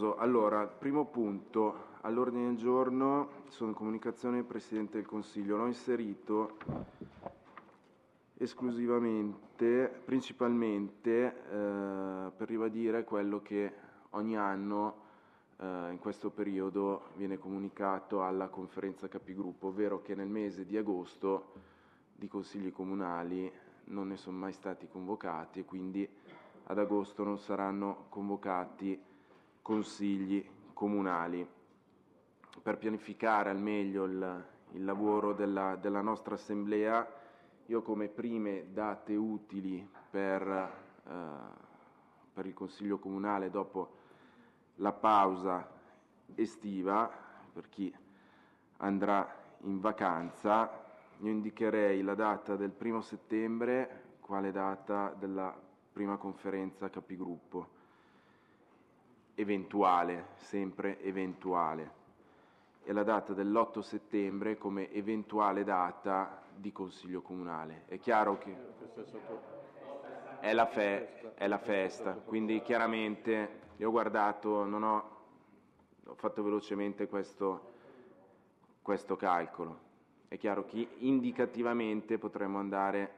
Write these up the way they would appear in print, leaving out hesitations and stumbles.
Applauso. Allora, primo punto, all'ordine del giorno sono comunicazioni del Presidente del Consiglio. L'ho inserito esclusivamente, principalmente per ribadire quello che ogni anno in questo periodo viene comunicato alla conferenza capigruppo, ovvero che nel mese di agosto di consigli comunali non ne sono mai stati convocati e quindi ad agosto non saranno convocati consigli comunali. Per pianificare al meglio il lavoro della nostra Assemblea, io come prime date utili per il Consiglio Comunale dopo la pausa estiva, per chi andrà in vacanza, io indicherei la data del 1° settembre quale data della prima conferenza capigruppo, eventuale, sempre eventuale, e la data dell'8 settembre come eventuale data di Consiglio Comunale. È chiaro che è la festa, quindi chiaramente io ho guardato, ho fatto velocemente questo calcolo. È chiaro che indicativamente potremmo andare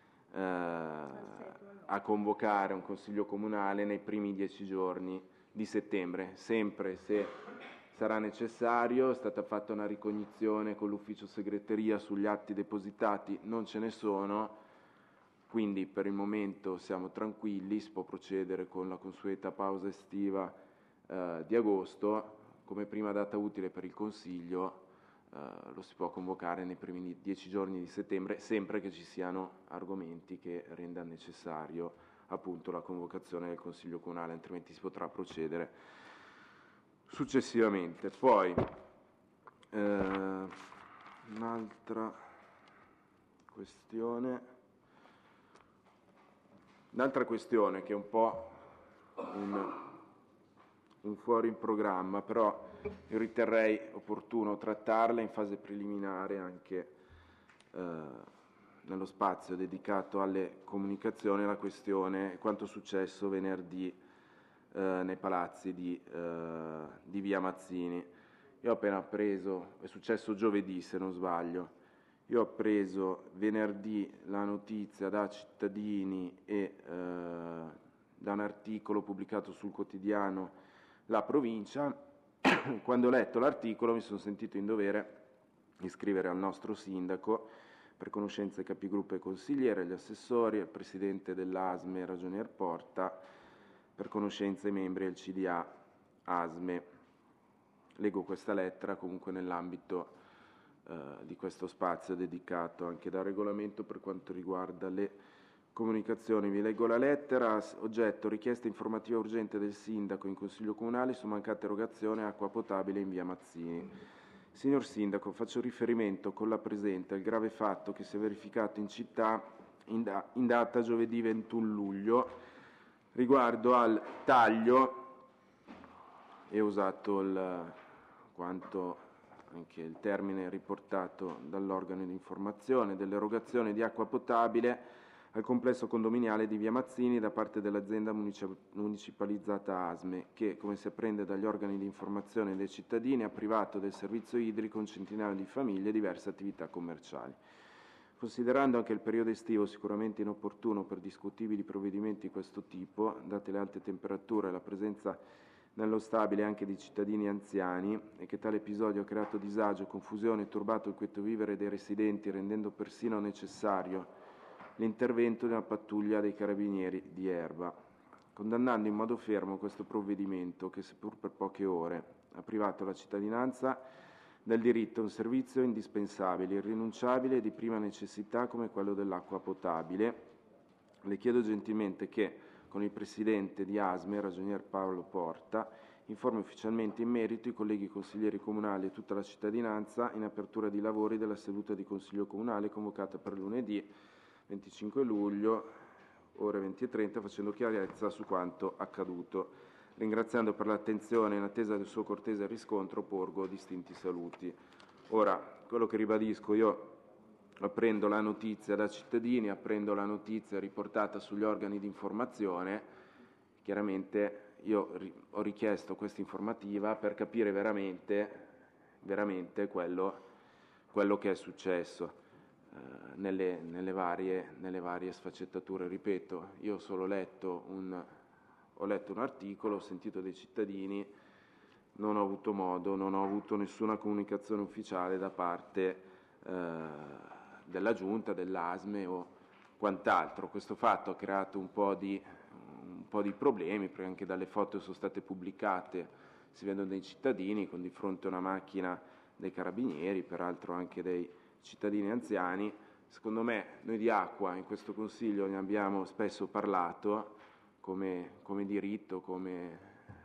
a convocare un Consiglio Comunale nei primi 10 giorni di settembre, sempre se sarà necessario. È stata fatta una ricognizione con l'ufficio segreteria sugli atti depositati, non ce ne sono, quindi per il momento siamo tranquilli, si può procedere con la consueta pausa estiva di agosto. Come prima data utile per il Consiglio lo si può convocare nei primi 10 giorni di settembre, sempre che ci siano argomenti che rendano necessario appunto la convocazione del Consiglio Comunale, altrimenti si potrà procedere successivamente. Poi un'altra questione che è un po' un fuori in programma, però io riterrei opportuno trattarla in fase preliminare anche nello spazio dedicato alle comunicazioni, la questione quanto successo venerdì nei palazzi di via Mazzini. Io ho appena appreso, è successo giovedì se non sbaglio, io ho appreso venerdì la notizia da cittadini e da un articolo pubblicato sul quotidiano La Provincia. Quando ho letto l'articolo mi sono sentito in dovere di scrivere al nostro sindaco, per conoscenza ai capigruppo e consigliere, agli assessori, al presidente dell'ASME Ragionier Porta, per conoscenza ai membri del CDA ASME. Leggo questa lettera comunque nell'ambito di questo spazio dedicato anche dal regolamento per quanto riguarda le comunicazioni. Vi leggo la lettera. Oggetto: richiesta informativa urgente del sindaco in Consiglio Comunale su mancata erogazione acqua potabile in via Mazzini. Signor Sindaco, faccio riferimento con la presente al grave fatto che si è verificato in città in data giovedì 21 luglio riguardo al taglio, e ho usato quanto anche il termine riportato dall'organo di informazione, dell'erogazione di acqua potabile al complesso condominiale di via Mazzini da parte dell'azienda municipalizzata ASME, che, come si apprende dagli organi di informazione dei cittadini, ha privato del servizio idrico un centinaio di famiglie e diverse attività commerciali. Considerando anche il periodo estivo sicuramente inopportuno per discutibili provvedimenti di questo tipo, date le alte temperature e la presenza nello stabile anche di cittadini anziani, e che tale episodio ha creato disagio, confusione e turbato il quieto vivere dei residenti, rendendo persino necessario l'intervento di una pattuglia dei carabinieri di Erba. Condannando in modo fermo questo provvedimento che, seppur per poche ore, ha privato la cittadinanza del diritto a un servizio indispensabile, irrinunciabile e di prima necessità come quello dell'acqua potabile, le chiedo gentilmente che, con il Presidente di ASME, Ragionier Paolo Porta, informi ufficialmente in merito i colleghi consiglieri comunali e tutta la cittadinanza in apertura di lavori della seduta di Consiglio Comunale convocata per lunedì 25 luglio, ore 20:30, facendo chiarezza su quanto accaduto. Ringraziando per l'attenzione e in attesa del suo cortese riscontro, porgo distinti saluti. Ora, quello che ribadisco, io apprendo la notizia da cittadini, apprendo la notizia riportata sugli organi di informazione, chiaramente ho richiesto questa informativa per capire veramente quello che è successo nelle varie sfaccettature. Ripeto, io ho solo letto un articolo, ho sentito dei cittadini, non ho avuto nessuna comunicazione ufficiale da parte della Giunta, dell'ASME o quant'altro. Questo fatto ha creato un po' di problemi, perché anche dalle foto che sono state pubblicate si vedono dei cittadini con di fronte a una macchina dei carabinieri, peraltro anche dei cittadini anziani. Secondo me noi di acqua in questo Consiglio ne abbiamo spesso parlato come diritto, come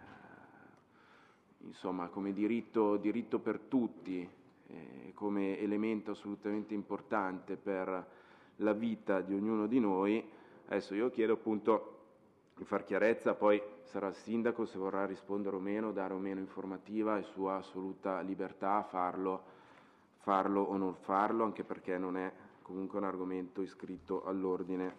diritto per tutti, come elemento assolutamente importante per la vita di ognuno di noi. Adesso io chiedo appunto di far chiarezza, poi sarà il sindaco se vorrà rispondere o meno, dare o meno informativa, è sua assoluta libertà farlo o non farlo, anche perché non è comunque un argomento iscritto all'ordine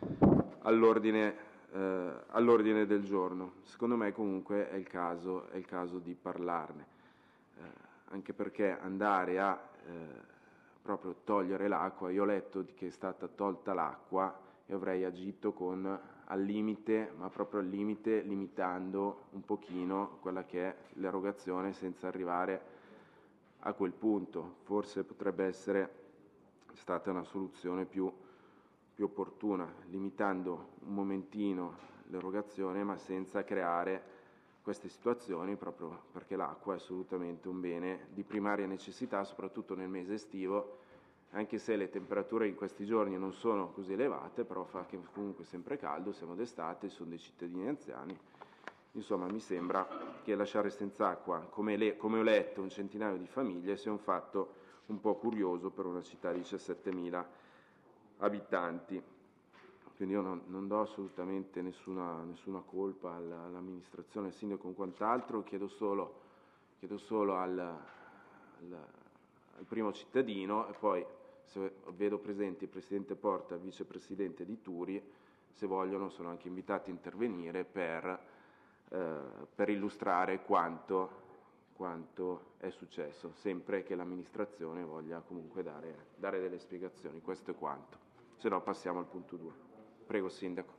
del giorno. Secondo me comunque è il caso di parlarne, anche perché andare a proprio togliere l'acqua, io ho letto che è stata tolta l'acqua e avrei agito al limite, ma proprio al limite, limitando un pochino quella che è l'erogazione senza arrivare a quel punto. Forse potrebbe essere stata una soluzione più opportuna, limitando un momentino l'erogazione ma senza creare queste situazioni, proprio perché l'acqua è assolutamente un bene di primaria necessità, soprattutto nel mese estivo, anche se le temperature in questi giorni non sono così elevate, però fa che comunque sempre caldo, siamo d'estate, sono dei cittadini anziani. Insomma, mi sembra che lasciare senza acqua, come ho letto, un centinaio di famiglie sia un fatto un po' curioso per una città di 17.000 abitanti. Quindi io non do assolutamente nessuna colpa all'amministrazione, al sindaco o quant'altro, chiedo solo al primo cittadino, e poi se vedo presenti il Presidente Porta e il Vicepresidente di Turi, se vogliono sono anche invitati a intervenire per illustrare quanto è successo, sempre che l'amministrazione voglia comunque dare delle spiegazioni. Questo è quanto. Se no passiamo al punto 2. Prego, Sindaco.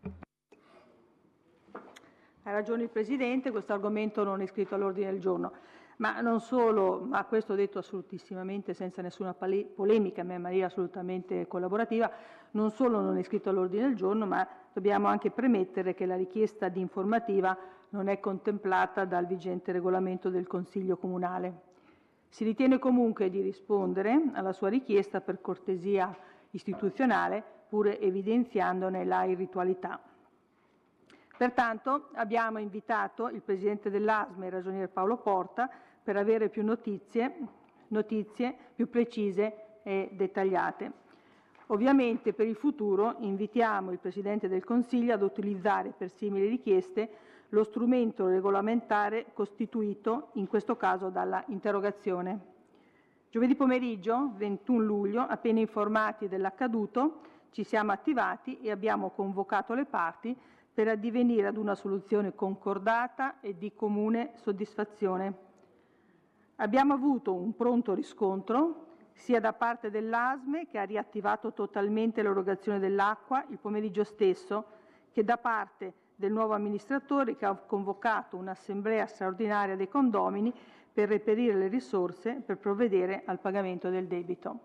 Ha ragione il Presidente, questo argomento non è iscritto all'ordine del giorno. Ma non solo, ma questo detto assolutissimamente senza nessuna polemica, ma in maniera assolutamente collaborativa, non solo non è iscritto all'ordine del giorno, ma dobbiamo anche premettere che la richiesta di informativa non è contemplata dal vigente regolamento del Consiglio Comunale. Si ritiene comunque di rispondere alla sua richiesta per cortesia istituzionale, pur evidenziandone la irritualità. Pertanto abbiamo invitato il Presidente dell'ASME, il Ragionier Paolo Porta, per avere più notizie più precise e dettagliate. Ovviamente per il futuro invitiamo il Presidente del Consiglio ad utilizzare per simili richieste lo strumento regolamentare costituito in questo caso dalla interrogazione. Giovedì pomeriggio, 21 luglio, appena informati dell'accaduto, ci siamo attivati e abbiamo convocato le parti per addivenire ad una soluzione concordata e di comune soddisfazione. Abbiamo avuto un pronto riscontro sia da parte dell'ASME, che ha riattivato totalmente l'erogazione dell'acqua il pomeriggio stesso, che da parte del nuovo amministratore, che ha convocato un'assemblea straordinaria dei condomini per reperire le risorse per provvedere al pagamento del debito.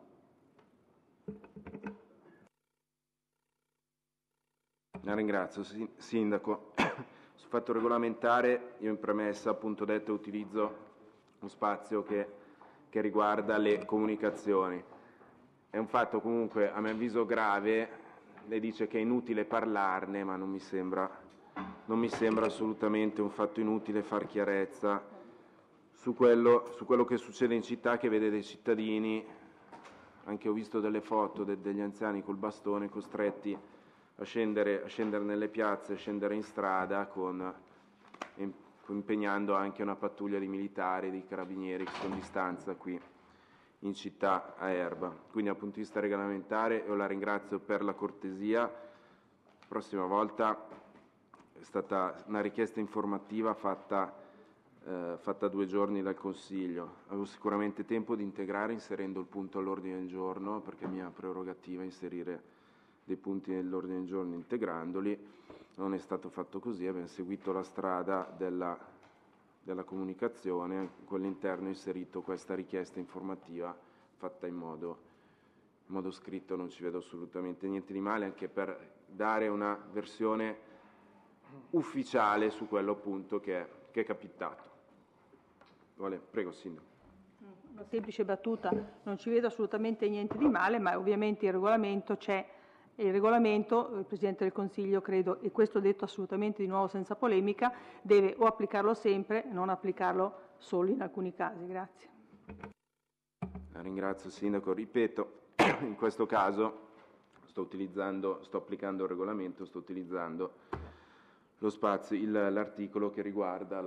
La ringrazio, Sindaco. Sul fatto regolamentare, io in premessa appunto detto utilizzo uno spazio che riguarda le comunicazioni. È un fatto comunque, a mio avviso, grave. Lei dice che è inutile parlarne, ma non mi sembra assolutamente un fatto inutile far chiarezza su quello che succede in città, che vede dei cittadini, anche ho visto delle foto degli anziani col bastone costretti a scendere nelle piazze, a scendere in strada impegnando anche una pattuglia di militari, di carabinieri che sono di stanza qui in città a Erba. Quindi dal punto di vista regolamentare io la ringrazio per la cortesia. Prossima volta è stata una richiesta informativa fatta 2 giorni dal Consiglio. Avevo sicuramente tempo di integrare inserendo il punto all'ordine del giorno, perché è mia prerogativa inserire dei punti nell'ordine del giorno integrandoli. Non è stato fatto così, abbiamo seguito la strada della comunicazione, con all'interno inserito questa richiesta informativa fatta in modo scritto. Non ci vedo assolutamente niente di male, anche per dare una versione ufficiale su quello appunto che è capitato. Prego, Sindaco. Una semplice battuta, non ci vedo assolutamente niente di male, ma ovviamente il regolamento c'è. Il regolamento, il Presidente del Consiglio, credo, e questo detto assolutamente di nuovo senza polemica, deve o applicarlo sempre, non applicarlo solo in alcuni casi. Grazie. La ringrazio, Sindaco. Ripeto, in questo caso sto applicando il regolamento, sto utilizzando lo spazio, l'articolo che riguarda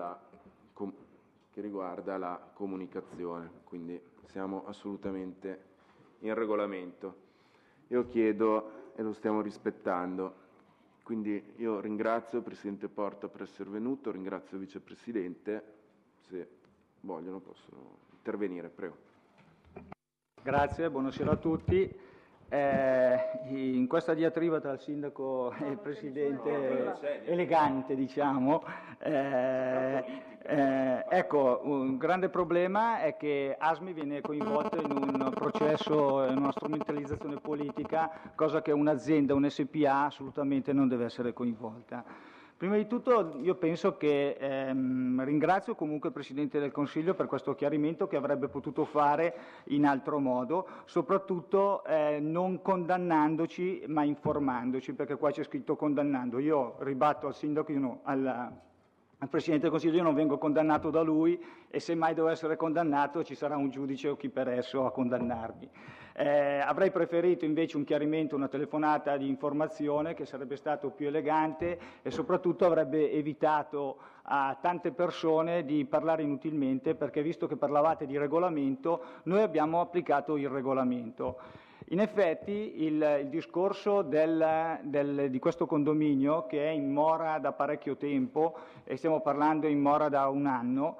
la comunicazione, quindi siamo assolutamente in regolamento. Io chiedo, e lo stiamo rispettando, quindi io ringrazio il Presidente Porta per essere venuto, ringrazio il Vicepresidente, se vogliono possono intervenire, prego. Grazie, buonasera a tutti. In questa diatriba tra il Sindaco e il Presidente, elegante diciamo, ecco, un grande problema è che ASMI viene coinvolta in un processo, in una strumentalizzazione politica, cosa che un'azienda, un SPA assolutamente non deve essere coinvolta. Prima di tutto io penso che ringrazio comunque il Presidente del Consiglio per questo chiarimento che avrebbe potuto fare in altro modo, soprattutto non condannandoci ma informandoci, perché qua c'è scritto condannando. Io ribatto al Sindaco, al Presidente del Consiglio, io non vengo condannato da lui e se mai devo essere condannato ci sarà un giudice o chi per esso a condannarmi. Avrei preferito invece un chiarimento, una telefonata di informazione che sarebbe stato più elegante e soprattutto avrebbe evitato a tante persone di parlare inutilmente, perché visto che parlavate di regolamento, noi abbiamo applicato il regolamento. In effetti il discorso di questo condominio, che è in mora da parecchio tempo, e stiamo parlando in mora da 1 anno,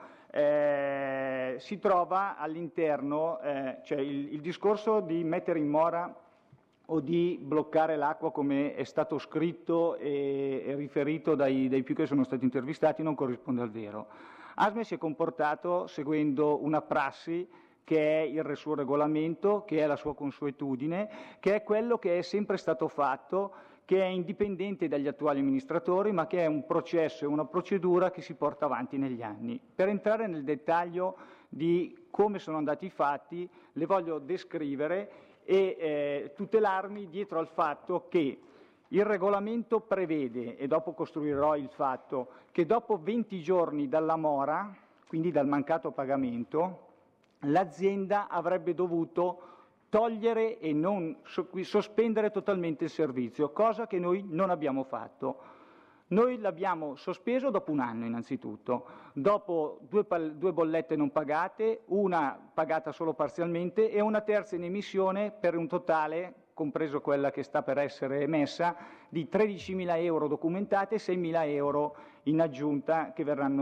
si trova all'interno, cioè il discorso di mettere in mora o di bloccare l'acqua, come è stato scritto e riferito dai più che sono stati intervistati, non corrisponde al vero. ASME si è comportato seguendo una prassi che è il suo regolamento, che è la sua consuetudine, che è quello che è sempre stato fatto, che è indipendente dagli attuali amministratori, ma che è un processo e una procedura che si porta avanti negli anni. Per entrare nel dettaglio di come sono andati i fatti, le voglio descrivere e tutelarmi dietro al fatto che il regolamento prevede, e dopo costruirò il fatto, che dopo 20 giorni dalla mora, quindi dal mancato pagamento, l'azienda avrebbe dovuto togliere e non sospendere totalmente il servizio, cosa che noi non abbiamo fatto. Noi l'abbiamo sospeso dopo 1 anno innanzitutto, dopo 2 bollette non pagate, una pagata solo parzialmente e una terza in emissione per un totale, compreso quella che sta per essere emessa, di 13.000 euro documentate e 6.000 euro in aggiunta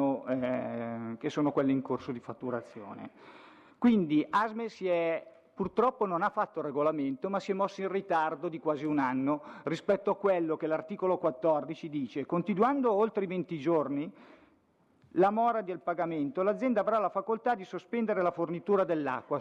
che sono quelle in corso di fatturazione. Quindi ASME purtroppo non ha fatto regolamento, ma si è mosso in ritardo di quasi 1 anno rispetto a quello che l'articolo 14 dice. Continuando oltre i 20 giorni la mora del pagamento, l'azienda avrà la facoltà di sospendere la fornitura dell'acqua,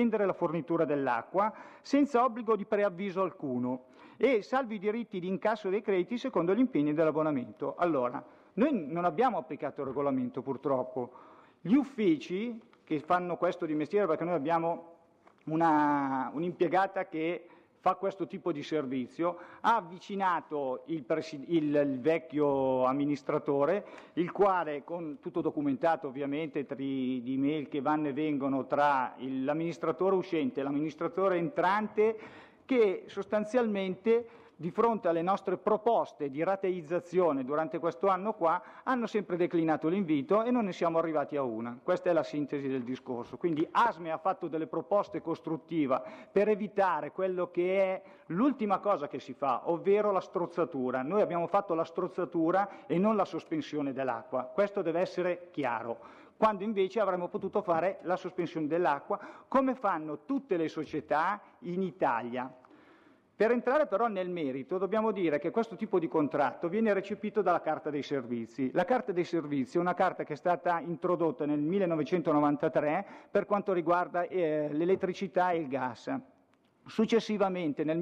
senza obbligo di preavviso alcuno e salvi i diritti di incasso dei crediti secondo gli impegni dell'abbonamento. Allora, noi non abbiamo applicato il regolamento purtroppo. Gli uffici che fanno questo di mestiere, perché noi abbiamo un'impiegata che fa questo tipo di servizio, ha avvicinato il vecchio amministratore, il quale, con tutto documentato ovviamente di email che vanno e vengono tra l'amministratore uscente e l'amministratore entrante, che sostanzialmente di fronte alle nostre proposte di rateizzazione durante questo anno qua, hanno sempre declinato l'invito e non ne siamo arrivati a una. Questa è la sintesi del discorso. Quindi ASME ha fatto delle proposte costruttive per evitare quello che è l'ultima cosa che si fa, ovvero la strozzatura. Noi abbiamo fatto la strozzatura e non la sospensione dell'acqua. Questo deve essere chiaro. Quando invece avremmo potuto fare la sospensione dell'acqua, come fanno tutte le società in Italia. Per entrare però nel merito dobbiamo dire che questo tipo di contratto viene recepito dalla Carta dei Servizi. La Carta dei Servizi è una carta che è stata introdotta nel 1993 per quanto riguarda l'elettricità e il gas. Successivamente nel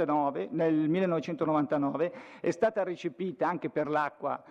1999 è stata recepita anche per l'acqua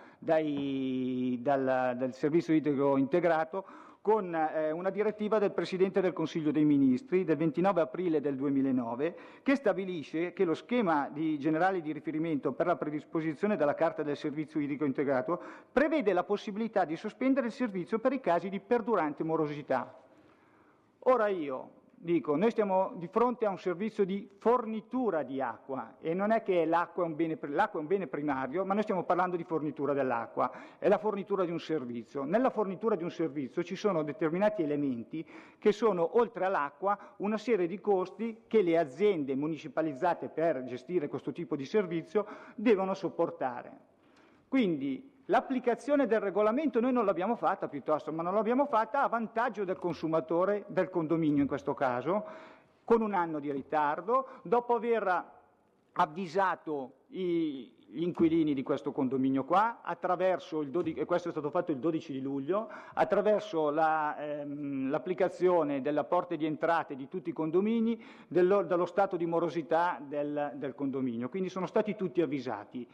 dal Servizio Idrico Integrato con una direttiva del Presidente del Consiglio dei Ministri del 29 aprile del 2009 che stabilisce che lo schema generale di riferimento per la predisposizione della Carta del Servizio Idrico Integrato prevede la possibilità di sospendere il servizio per i casi di perdurante morosità. Ora io dico, noi stiamo di fronte a un servizio di fornitura di acqua e non è che l'acqua è un bene primario, ma noi stiamo parlando di fornitura dell'acqua, è la fornitura di un servizio. Nella fornitura di un servizio ci sono determinati elementi che sono, oltre all'acqua, una serie di costi che le aziende municipalizzate per gestire questo tipo di servizio devono sopportare. Quindi l'applicazione del regolamento noi non l'abbiamo fatta piuttosto, ma non l'abbiamo fatta a vantaggio del consumatore del condominio in questo caso, con un anno di ritardo, dopo aver avvisato gli inquilini di questo condominio qua, attraverso e questo è stato fatto il 12 di luglio, attraverso l'applicazione delle porte di entrate di tutti i condomini, dello stato di morosità del condominio, quindi sono stati tutti avvisati.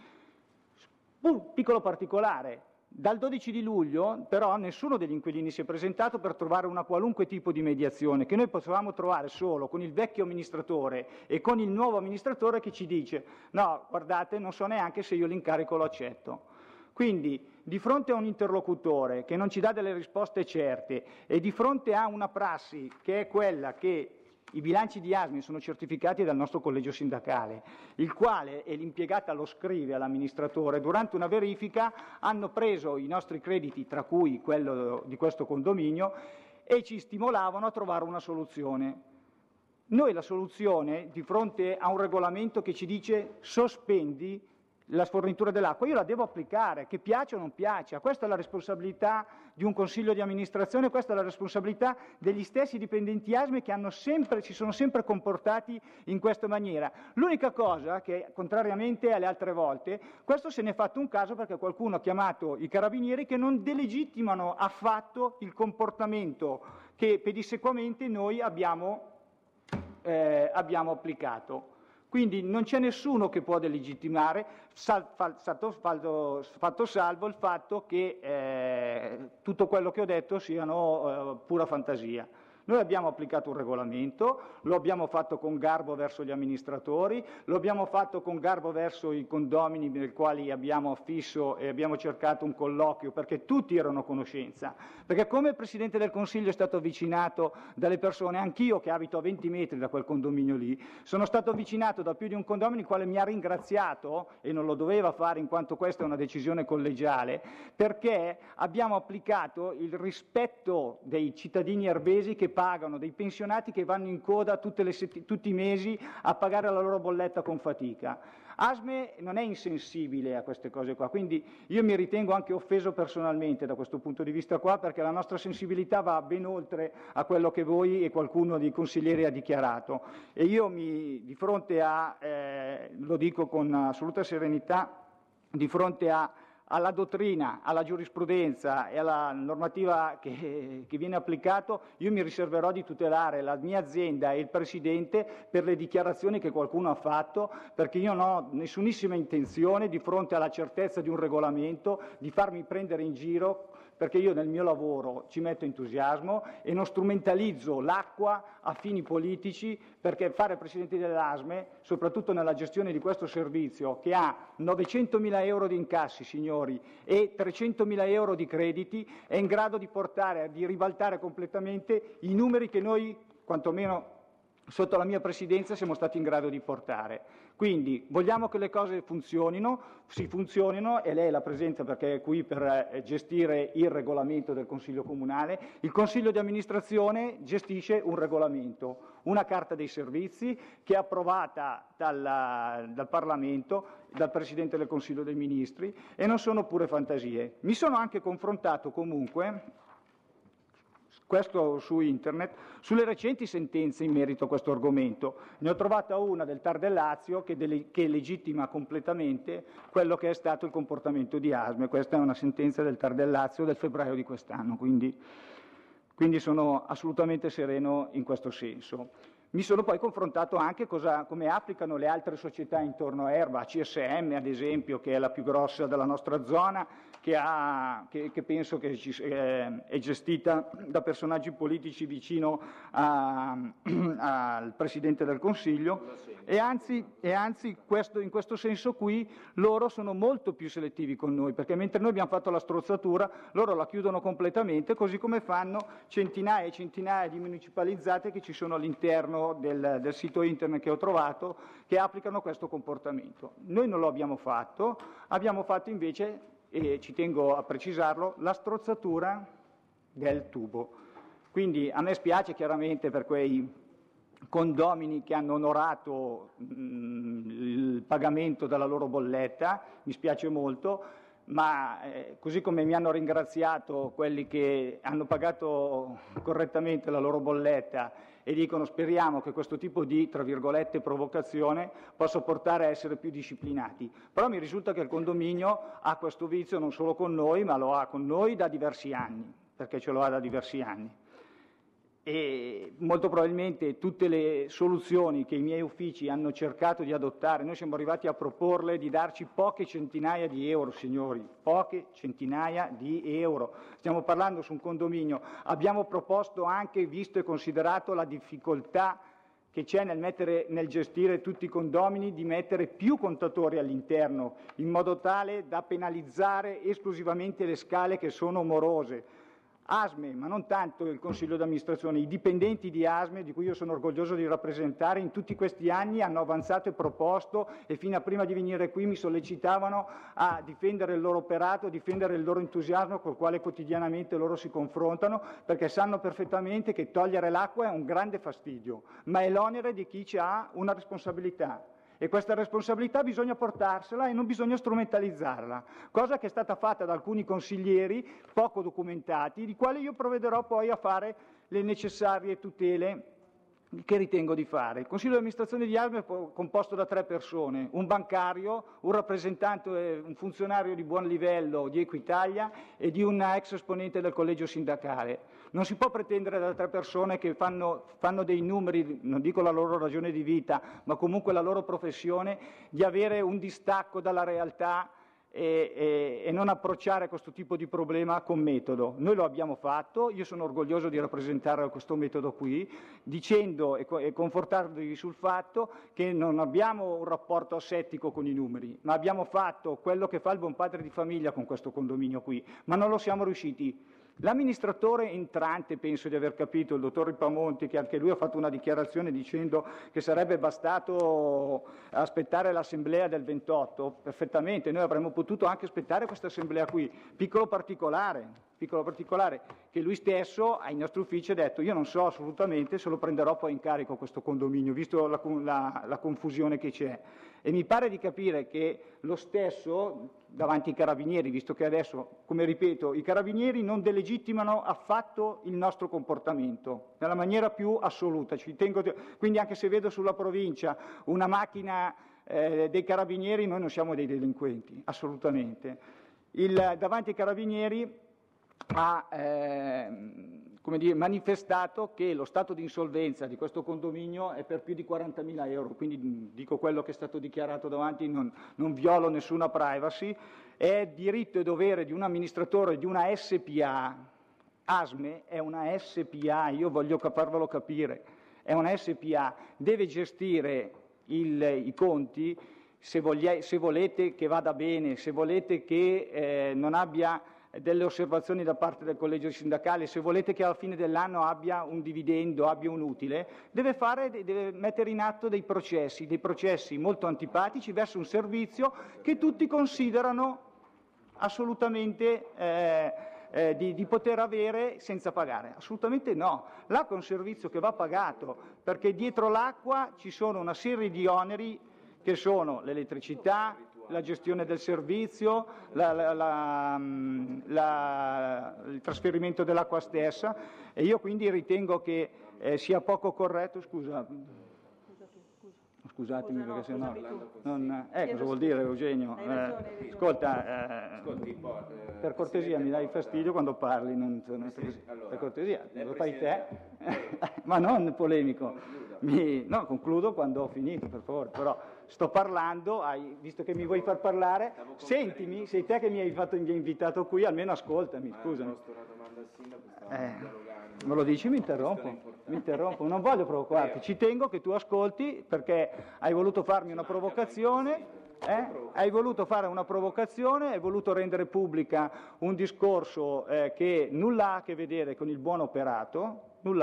Un piccolo particolare, dal 12 di luglio però nessuno degli inquilini si è presentato per trovare una qualunque tipo di mediazione che noi potevamo trovare solo con il vecchio amministratore e con il nuovo amministratore che ci dice no, guardate, non so neanche se io l'incarico lo accetto. Quindi di fronte a un interlocutore che non ci dà delle risposte certe e di fronte a una prassi che è quella che i bilanci di ASME sono certificati dal nostro collegio sindacale, il quale e l'impiegata lo scrive all'amministratore, durante una verifica hanno preso i nostri crediti, tra cui quello di questo condominio, e ci stimolavano a trovare una soluzione. Noi la soluzione, di fronte a un regolamento che ci dice sospendi la fornitura dell'acqua, io la devo applicare, che piaccia o non piaccia. Questa è la responsabilità di un consiglio di amministrazione, questa è la responsabilità degli stessi dipendenti ASME che si sono sempre comportati in questa maniera. L'unica cosa che, contrariamente alle altre volte, questo se ne è fatto un caso perché qualcuno ha chiamato i carabinieri che non delegittimano affatto il comportamento che pedissequamente noi abbiamo applicato. Quindi non c'è nessuno che può delegittimare, fatto salvo il fatto che tutto quello che ho detto siano pura fantasia. Noi abbiamo applicato un regolamento, lo abbiamo fatto con garbo verso gli amministratori, lo abbiamo fatto con garbo verso i condomini nei quali abbiamo affisso e abbiamo cercato un colloquio perché tutti erano a conoscenza. Perché come il Presidente del Consiglio è stato avvicinato dalle persone, anch'io che abito a 20 metri da quel condominio lì, sono stato avvicinato da più di un condomino il quale mi ha ringraziato, e non lo doveva fare in quanto questa è una decisione collegiale, perché abbiamo applicato il rispetto dei cittadini erbesi che pagano, dei pensionati che vanno in coda tutti i mesi a pagare la loro bolletta con fatica. ASME non è insensibile a queste cose qua, quindi io mi ritengo anche offeso personalmente da questo punto di vista qua, perché la nostra sensibilità va ben oltre a quello che voi e qualcuno dei consiglieri ha dichiarato. E io di fronte lo dico con assoluta serenità, di fronte alla dottrina, alla giurisprudenza e alla normativa che viene applicato, io mi riserverò di tutelare la mia azienda e il Presidente per le dichiarazioni che qualcuno ha fatto, perché io non ho nessunissima intenzione, di fronte alla certezza di un regolamento, di farmi prendere in giro, perché io nel mio lavoro ci metto entusiasmo e non strumentalizzo l'acqua a fini politici, perché fare Presidente dell'ASME, soprattutto nella gestione di questo servizio, che ha 900.000 euro di incassi, signori, e 300.000 euro di crediti, è in grado di ribaltare completamente i numeri che noi, quantomeno sotto la mia presidenza siamo stati in grado di portare. Quindi vogliamo che le cose funzionino e lei è la presenza perché è qui per gestire il regolamento del Consiglio Comunale. Il Consiglio di amministrazione gestisce un regolamento, una carta dei servizi che è approvata dal Parlamento, dal Presidente del Consiglio dei Ministri, e non sono pure fantasie. Mi sono anche confrontato comunque, questo su internet, sulle recenti sentenze in merito a questo argomento. Ne ho trovata una del TAR del Lazio che legittima completamente quello che è stato il comportamento di ASME. Questa è una sentenza del TAR del Lazio del febbraio di quest'anno, quindi sono assolutamente sereno in questo senso. Mi sono poi confrontato anche come applicano le altre società intorno a Erba, CSM ad esempio, che è la più grossa della nostra zona, che penso che è gestita da personaggi politici vicino al Presidente del Consiglio, e anzi in questo senso qui loro sono molto più selettivi con noi, perché mentre noi abbiamo fatto la strozzatura, loro la chiudono completamente, così come fanno centinaia e centinaia di municipalizzate che ci sono all'interno del sito internet che ho trovato, che applicano questo comportamento. Noi non lo abbiamo fatto invece, e ci tengo a precisarlo, la strozzatura del tubo. Quindi a me spiace chiaramente per quei condomini che hanno onorato il pagamento della loro bolletta, mi spiace molto, ma così come mi hanno ringraziato quelli che hanno pagato correttamente la loro bolletta e dicono speriamo che questo tipo di, tra virgolette, provocazione possa portare a essere più disciplinati. Però mi risulta che il condominio ha questo vizio non solo con noi, ma lo ha con noi da diversi anni, perché ce lo ha da diversi anni. E molto probabilmente tutte le soluzioni che i miei uffici hanno cercato di adottare, noi siamo arrivati a proporle di darci poche centinaia di euro, signori, poche centinaia di euro. Stiamo parlando su un condominio. Abbiamo proposto anche, visto e considerato la difficoltà che c'è nel gestire tutti i condomini, di mettere più contatori all'interno, in modo tale da penalizzare esclusivamente le scale che sono morose. ASME, ma non tanto il Consiglio d'amministrazione, i dipendenti di ASME, di cui io sono orgoglioso di rappresentare, in tutti questi anni hanno avanzato e proposto, e fino a prima di venire qui mi sollecitavano a difendere il loro operato, a difendere il loro entusiasmo col quale quotidianamente loro si confrontano, perché sanno perfettamente che togliere l'acqua è un grande fastidio, ma è l'onere di chi ha una responsabilità. E questa responsabilità bisogna portarsela e non bisogna strumentalizzarla, cosa che è stata fatta da alcuni consiglieri poco documentati, di quali io provvederò poi a fare le necessarie tutele che ritengo di fare. Il Consiglio di amministrazione di ASME è composto da 3 persone, un bancario, un rappresentante, un funzionario di buon livello di Equitalia e di un ex esponente del collegio sindacale. Non si può pretendere da 3 persone che fanno dei numeri, non dico la loro ragione di vita, ma comunque la loro professione, di avere un distacco dalla realtà e non approcciare questo tipo di problema con metodo. Noi lo abbiamo fatto, io sono orgoglioso di rappresentare questo metodo qui, dicendo e confortarvi sul fatto che non abbiamo un rapporto asettico con i numeri, ma abbiamo fatto quello che fa il buon padre di famiglia con questo condominio qui, ma non lo siamo riusciti. L'amministratore entrante, penso di aver capito, il dottor Ripamonti, che anche lui ha fatto una dichiarazione dicendo che sarebbe bastato aspettare l'assemblea del 28, perfettamente, noi avremmo potuto anche aspettare questa assemblea qui. Piccolo particolare, che lui stesso ai nostri uffici ha detto io non so assolutamente se lo prenderò poi in carico questo condominio, visto la confusione che c'è. E mi pare di capire che lo stesso davanti ai carabinieri, visto che adesso, come ripeto, i carabinieri non delegittimano affatto il nostro comportamento, nella maniera più assoluta. Quindi anche se vedo sulla provincia una macchina dei carabinieri, noi non siamo dei delinquenti, assolutamente. Davanti ai carabinieri ha manifestato che lo stato di insolvenza di questo condominio è per più di 40.000 euro, quindi dico quello che è stato dichiarato davanti, non violo nessuna privacy, è diritto e dovere di un amministratore di una SPA, ASME è una SPA, io voglio farvelo capire, è una SPA, deve gestire i conti, se volete che vada bene, se volete che non abbia delle osservazioni da parte del collegio sindacale, se volete che alla fine dell'anno abbia un dividendo, abbia un utile, deve mettere in atto dei processi molto antipatici verso un servizio che tutti considerano assolutamente di poter avere senza pagare. Assolutamente no. L'acqua è un servizio che va pagato, perché dietro l'acqua ci sono una serie di oneri che sono l'elettricità, la gestione del servizio, il trasferimento dell'acqua stessa, e io quindi ritengo che sia poco corretto. Scusatemi, perché se no cosa vuol dire, Eugenio? Ascolta, per cortesia mi dai fastidio quando parli, per cortesia, lo fai te, ma non polemico. No, concludo quando ho finito, per favore, però sto parlando, visto che mi vuoi far parlare, sentimi, sei te che mi hai invitato qui, almeno ascoltami, scusami. Me lo dici, mi interrompo, non voglio provocarti, ci tengo che tu ascolti, perché hai voluto farmi una provocazione, hai voluto fare una provocazione, hai voluto rendere pubblica un discorso che nulla ha a che vedere con il buon operato,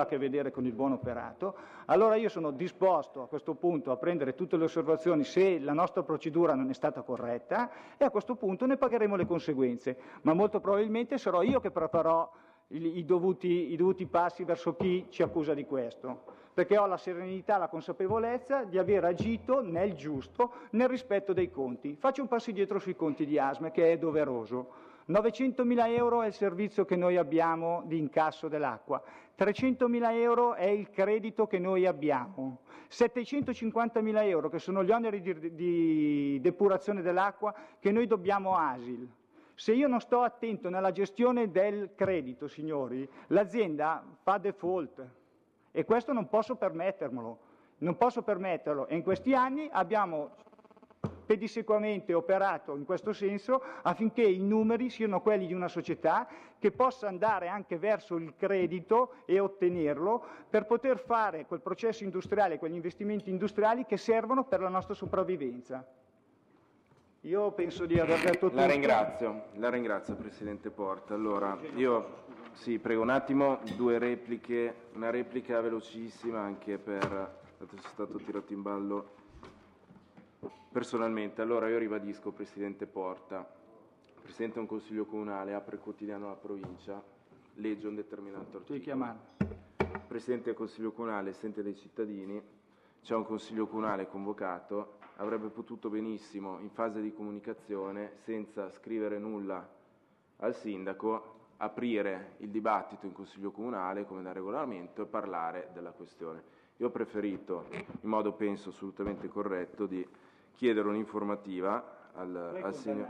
allora io sono disposto a questo punto a prendere tutte le osservazioni se la nostra procedura non è stata corretta, e a questo punto ne pagheremo le conseguenze, ma molto probabilmente sarò io che preparerò i dovuti passi verso chi ci accusa di questo, perché ho la serenità, la consapevolezza di aver agito nel giusto, nel rispetto dei conti. Faccio un passo indietro sui conti di ASME, che è doveroso. 900.000 euro è il servizio che noi abbiamo di incasso dell'acqua, 300.000 euro è il credito che noi abbiamo, 750.000 euro che sono gli oneri di depurazione dell'acqua che noi dobbiamo a ASIL. Se io non sto attento nella gestione del credito, signori, l'azienda fa default, e questo non posso permettermelo, e in questi anni abbiamo pedissequamente operato in questo senso affinché i numeri siano quelli di una società che possa andare anche verso il credito e ottenerlo per poter fare quel processo industriale, quegli investimenti industriali che servono per la nostra sopravvivenza. Io penso di aver detto tutto. La ringrazio Presidente Porta. Allora, io prego un attimo, due repliche, una replica velocissima anche per essere stato tirato in ballo personalmente. Allora io ribadisco, Presidente Porta, Presidente di un Consiglio Comunale, apre il quotidiano La Provincia, legge un determinato articolo. Presidente del Consiglio Comunale, sente dei cittadini, c'è un Consiglio Comunale convocato, avrebbe potuto benissimo in fase di comunicazione, senza scrivere nulla al Sindaco, aprire il dibattito in Consiglio Comunale come da regolamento e parlare della questione. Io ho preferito, in modo penso assolutamente corretto, di chiedere un'informativa al signor...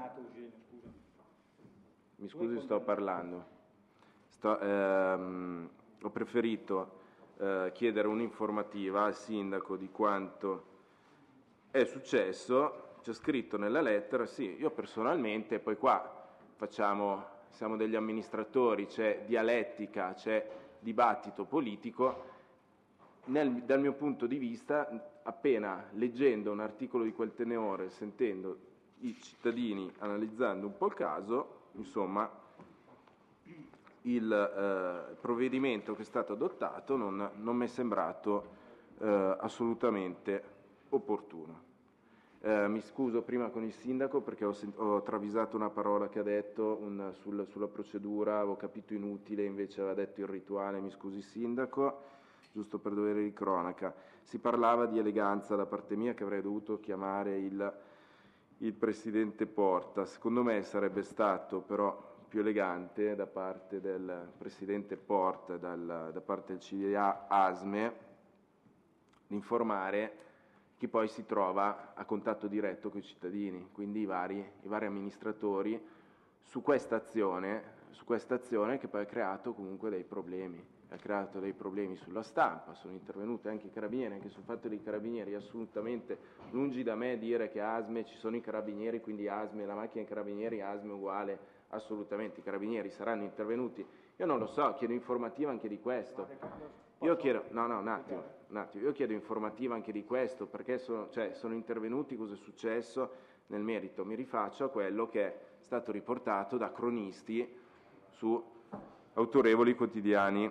Mi scusi, sto parlando. Ho preferito chiedere un'informativa al Sindaco di quanto è successo. C'è scritto nella lettera, sì, io personalmente, poi qua siamo degli amministratori, c'è dialettica, c'è dibattito politico. Dal mio punto di vista, appena leggendo un articolo di quel tenore, sentendo i cittadini, analizzando un po' il caso, insomma, il provvedimento che è stato adottato non mi è sembrato assolutamente opportuno. Mi scuso prima con il Sindaco perché ho travisato una parola che ha detto sulla procedura, avevo capito inutile, invece aveva detto irrituale. Mi scusi Sindaco, giusto per dovere di cronaca. Si parlava di eleganza da parte mia, che avrei dovuto chiamare il Presidente Porta. Secondo me sarebbe stato però più elegante da parte del Presidente Porta, da parte del CDA ASME, informare chi poi si trova a contatto diretto con i cittadini, quindi i vari amministratori, su questa azione che poi ha creato comunque dei problemi. Ha creato dei problemi sulla stampa, sono intervenuti anche i carabinieri, anche sul fatto dei carabinieri, assolutamente lungi da me dire che ASME ci sono i carabinieri, quindi ASME, la macchina dei carabinieri, ASME uguale, assolutamente, i carabinieri saranno intervenuti. Io non lo so, chiedo informativa anche di questo. Io chiedo, un attimo, io chiedo informativa anche di questo, perché sono intervenuti, cosa è successo nel merito. Mi rifaccio a quello che è stato riportato da cronisti su autorevoli quotidiani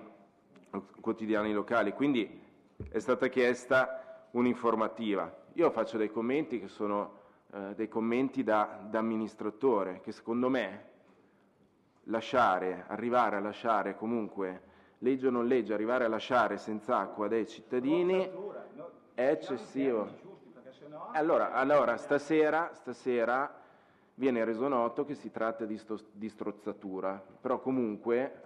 locali. Quindi è stata chiesta un'informativa. Io faccio dei commenti che sono dei commenti da amministratore, che secondo me arrivare a lasciare comunque, legge o non legge, arrivare a lasciare senza acqua dei cittadini è eccessivo. Allora stasera viene reso noto che si tratta di strozzatura, però comunque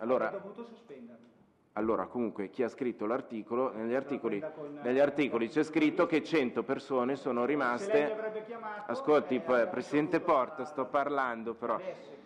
allora comunque chi ha scritto l'articolo, negli articoli c'è scritto che 100 persone sono rimaste. Ascolti, Presidente Porta, sto parlando, però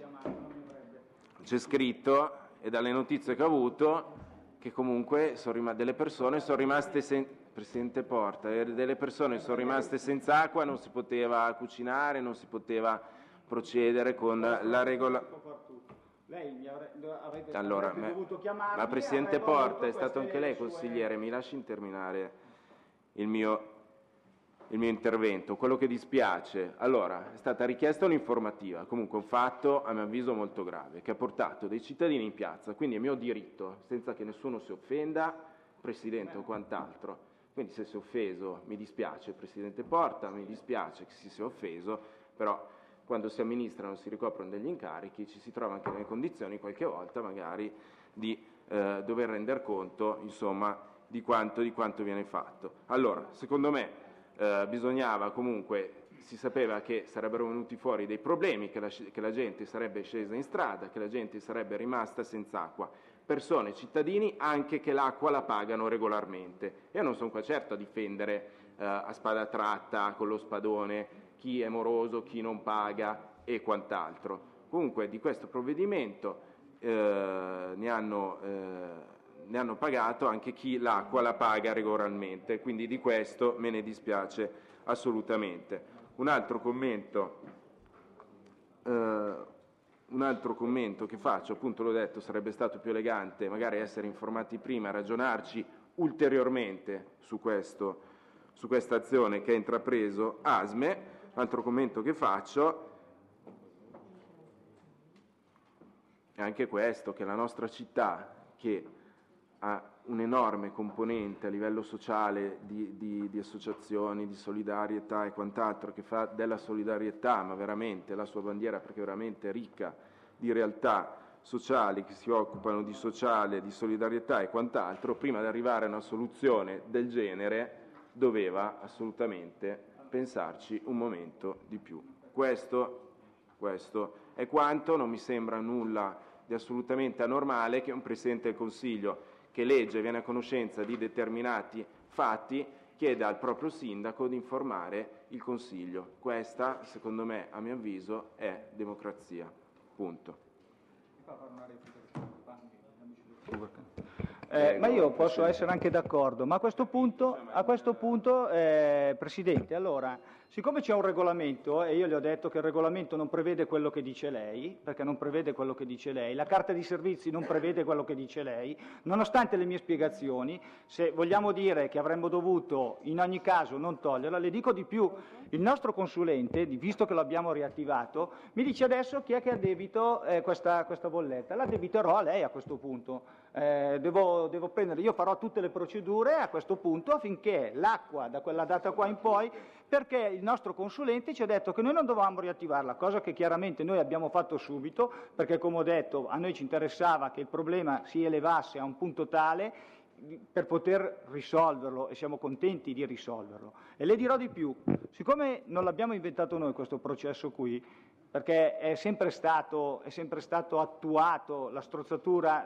c'è scritto, e dalle notizie che ho avuto, che comunque delle persone sono rimaste Presidente Porta, delle persone sono rimaste senza acqua, non si poteva cucinare, non si poteva procedere con la regola. Lei avrebbe dovuto chiamarmi. Ma Presidente Porta, è stato anche lei consigliere, mi lasci terminare il mio intervento. Quello che dispiace, allora, è stata richiesta un'informativa, comunque un fatto a mio avviso molto grave, che ha portato dei cittadini in piazza, quindi è mio diritto, senza che nessuno si offenda, Presidente o quant'altro. Quindi se si è offeso mi dispiace, Presidente Porta, mi dispiace che si sia offeso, però quando si amministrano, si ricoprono degli incarichi, ci si trova anche nelle condizioni qualche volta magari di dover render conto, insomma, di quanto viene fatto. Allora, secondo me bisognava comunque, si sapeva che sarebbero venuti fuori dei problemi, che la gente sarebbe scesa in strada, che la gente sarebbe rimasta senza acqua. Persone, cittadini, anche che l'acqua la pagano regolarmente. Io non sono qua certo a difendere a spada tratta, con lo spadone, chi è moroso, chi non paga e quant'altro. Comunque di questo provvedimento ne hanno pagato anche chi l'acqua la paga regolarmente, quindi di questo me ne dispiace assolutamente. Un altro commento che faccio, appunto l'ho detto, sarebbe stato più elegante magari essere informati prima, ragionarci ulteriormente su questa azione che ha intrapreso ASME. L'altro commento che faccio è anche questo, che la nostra città, che ha un'enorme componente a livello sociale di associazioni, di solidarietà e quant'altro, che fa della solidarietà, ma veramente la sua bandiera, perché è veramente ricca di realtà sociali che si occupano di sociale, di solidarietà e quant'altro, prima di arrivare a una soluzione del genere doveva assolutamente pensarci un momento di più. Questo è quanto. Non mi sembra nulla di assolutamente anormale che un Presidente del Consiglio che legge e viene a conoscenza di determinati fatti chieda al proprio sindaco di informare il Consiglio. Questa, secondo me, a mio avviso, è democrazia. Punto. Ma io posso essere anche d'accordo, ma a questo punto Presidente, allora, siccome c'è un regolamento, e io le ho detto che il regolamento non prevede quello che dice lei, perché non prevede quello che dice lei, la carta di servizi non prevede quello che dice lei, nonostante le mie spiegazioni, se vogliamo dire che avremmo dovuto in ogni caso non toglierla, le dico di più, il nostro consulente, visto che l'abbiamo riattivato, mi dice adesso chi è che ha debito questa bolletta, la debiterò a lei a questo punto. Devo prendere, io farò tutte le procedure a questo punto affinché l'acqua da quella data qua in poi, perché il nostro consulente ci ha detto che noi non dovevamo riattivarla, cosa che chiaramente noi abbiamo fatto subito, perché come ho detto a noi ci interessava che il problema si elevasse a un punto tale per poter risolverlo e siamo contenti di risolverlo. E le dirò di più, siccome non l'abbiamo inventato noi questo processo qui, perché è sempre stato attuato la strozzatura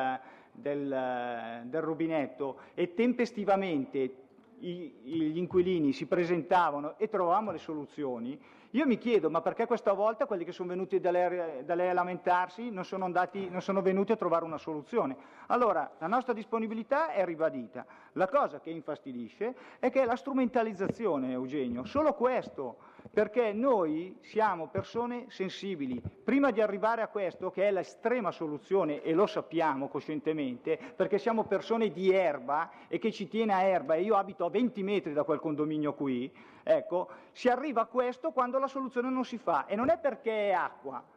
del rubinetto e tempestivamente gli inquilini si presentavano e trovavamo le soluzioni, io mi chiedo ma perché questa volta quelli che sono venuti da lei a lamentarsi non sono venuti a trovare una soluzione. Allora la nostra disponibilità è ribadita, la cosa che infastidisce è che è la strumentalizzazione, Eugenio, solo questo, perché noi siamo persone sensibili, prima di arrivare a questo che è l'estrema soluzione e lo sappiamo coscientemente perché siamo persone di Erba e che ci tiene a Erba e io abito a 20 metri da quel condominio qui, ecco, si arriva a questo quando la soluzione non si fa e non è perché è acqua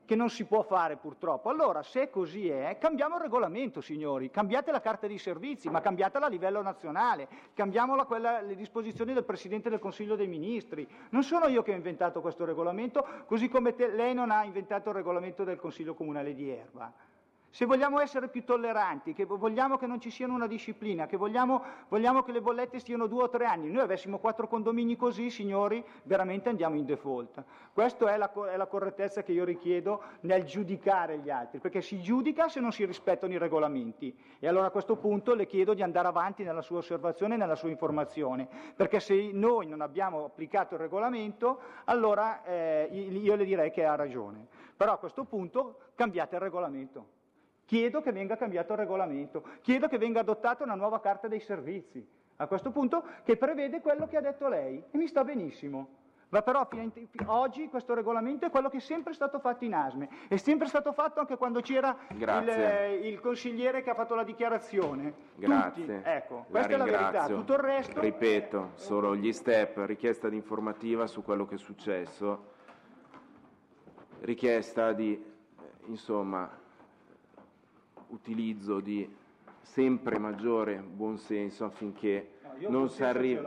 che non si può fare purtroppo. Allora, se così è, cambiamo il regolamento, signori, cambiate la carta dei servizi, ma cambiatela a livello nazionale, cambiamola le disposizioni del Presidente del Consiglio dei Ministri. Non sono io che ho inventato questo regolamento, così come lei non ha inventato il regolamento del Consiglio Comunale di Erba. Se vogliamo essere più tolleranti, che vogliamo che non ci sia una disciplina, che vogliamo che le bollette stiano 2 o 3 anni, noi avessimo 4 condomini così, signori, veramente andiamo in default. Questa è la correttezza che io richiedo nel giudicare gli altri, perché si giudica se non si rispettano i regolamenti. E allora a questo punto le chiedo di andare avanti nella sua osservazione e nella sua informazione, perché se noi non abbiamo applicato il regolamento, allora io le direi che ha ragione. Però a questo punto cambiate il regolamento. Chiedo che venga cambiato il regolamento, chiedo che venga adottata una nuova carta dei servizi, a questo punto, che prevede quello che ha detto lei, e mi sta benissimo. Ma però oggi questo regolamento è quello che è sempre stato fatto in ASME, è sempre stato fatto anche quando c'era il consigliere che ha fatto la dichiarazione. Grazie. Tutti. Ecco, questa è la verità, tutto il resto... Ripeto, solo gli step, richiesta di informativa su quello che è successo, richiesta di, insomma, utilizzo di sempre maggiore buonsenso affinché non si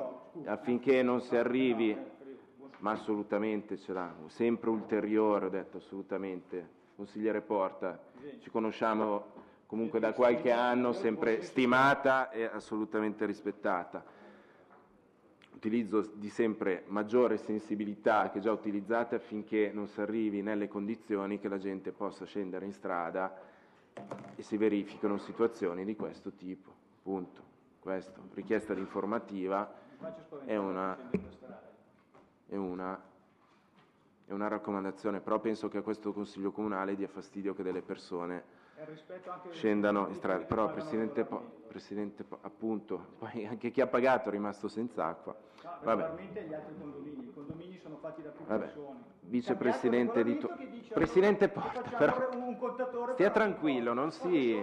arrivi, ma assolutamente ce l'ha, sempre ulteriore, ho detto assolutamente, consigliere Porta, ci conosciamo comunque da qualche anno, sempre stimata e assolutamente rispettata. Utilizzo di sempre maggiore sensibilità che già utilizzate affinché non si arrivi nelle condizioni che la gente possa scendere in strada e si verificano situazioni di questo tipo, punto. Questo, richiesta di informativa è una raccomandazione, però penso che a questo Consiglio Comunale dia fastidio che delle persone scendano in strada, però Presidente, appunto, poi anche chi ha pagato è rimasto senza acqua. Regolarmente gli altri condomini sono fatti da più persone. Vicepresidente di Presidente Porta, però stia tranquillo, non si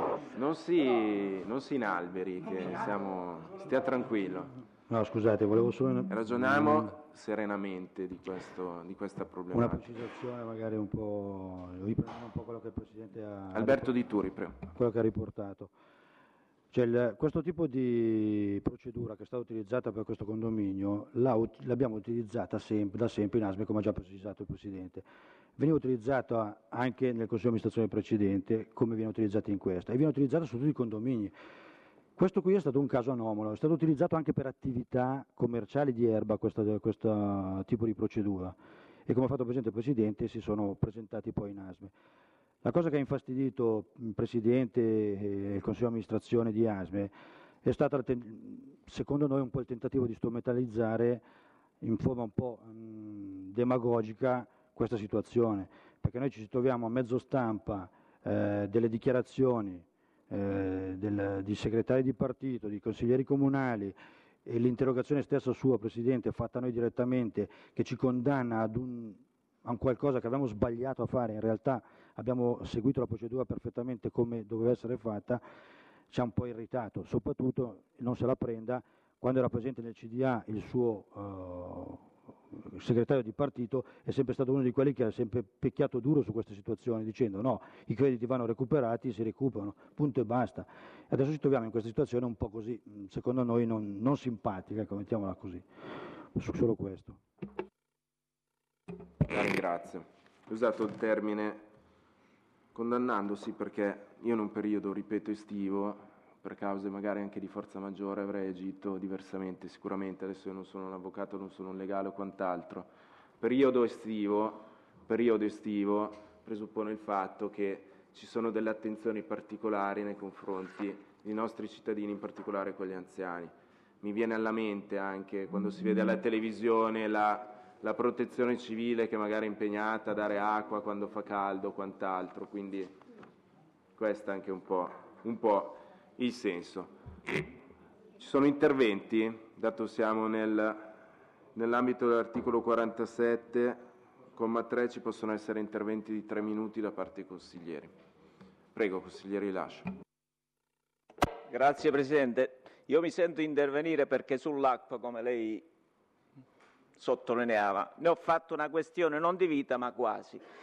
inalberi, che stia tranquillo. No, scusate, volevo solo... Ragioniamo serenamente di questa problematica. Una precisazione magari un po', riprendendo un po' quello che il Presidente ha... Alberto Di Turi, prego. Quello che ha riportato. Cioè, questo tipo di procedura che è stata utilizzata per questo condominio l'abbiamo utilizzata da sempre in ASME, come ha già precisato il Presidente. Veniva utilizzata anche nel Consiglio di amministrazione precedente, come viene utilizzata in questa, e viene utilizzata su tutti i condomini. Questo qui è stato un caso anomalo, è stato utilizzato anche per attività commerciali di Erba questo tipo di procedura, e come ha fatto presente il Presidente si sono presentati poi in ASME. La cosa che ha infastidito il Presidente e il Consiglio di amministrazione di ASME è stata, secondo noi, un po' il tentativo di strumentalizzare in forma un po' demagogica questa situazione, perché noi ci troviamo a mezzo stampa delle dichiarazioni di segretari di partito, di consiglieri comunali, e l'interrogazione stessa sua, Presidente, fatta a noi direttamente, che ci condanna a un qualcosa che abbiamo sbagliato a fare. In realtà abbiamo seguito la procedura perfettamente come doveva essere fatta, ci ha un po' irritato, soprattutto non se la prenda quando era presente nel CDA il suo segretario di partito, è sempre stato uno di quelli che ha sempre picchiato duro su queste situazioni, dicendo no, i crediti vanno recuperati, si recuperano, punto e basta. Adesso ci troviamo in questa situazione un po' così, secondo noi non simpatica, ecco, mettiamola così, solo questo. La ringrazio. Ho usato il termine condannandosi perché io in un periodo, ripeto, estivo, per cause magari anche di forza maggiore, avrei agito diversamente sicuramente. Adesso io non sono un avvocato, non sono un legale o quant'altro. Periodo estivo presuppone il fatto che ci sono delle attenzioni particolari nei confronti dei nostri cittadini, in particolare con gli anziani. Mi viene alla mente anche quando si vede alla televisione la protezione civile che magari è impegnata a dare acqua quando fa caldo o quant'altro, quindi questo è anche un po' il senso. Ci sono interventi, dato siamo nell'ambito dell'articolo 47, comma 3, ci possono essere interventi di 3 minuti da parte dei consiglieri. Prego, consigliere Rilascio. Grazie Presidente. Io mi sento intervenire perché sull'acqua, come lei sottolineava, ne ho fatto una questione non di vita ma quasi.